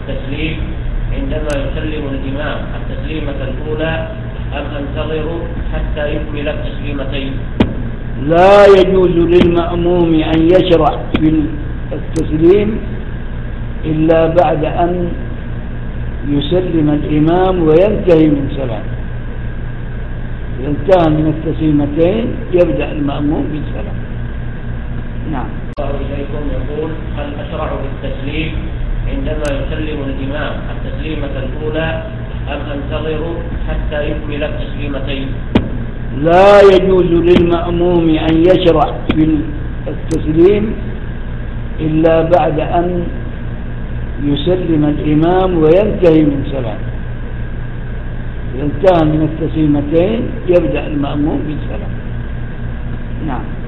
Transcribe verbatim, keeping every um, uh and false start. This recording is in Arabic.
التسليم عندما يسلم الإمام التسليمة الأولى أم أنتظر حتى يكمل التسليمتين؟ لا يجوز للمأموم أن يشرع في التسليم إلا بعد أن يسلم الإمام وينتهي من سلام. إذا انتهى من التسليمتين يبدأ المأموم بالسلام. نعم. الله إليكم يقول: هل أشرع بالتسليم عندما يسلم الإمام التسليمة الأولى أم أنتظر حتى يكمل التسليمتين؟ لا يجوز للمأموم أن يشرع في التسليم إلا بعد أن يسلم الإمام وينتهي من سلام. إذا انتهى من التسليمتين يبدأ المأموم بالسلام. نعم.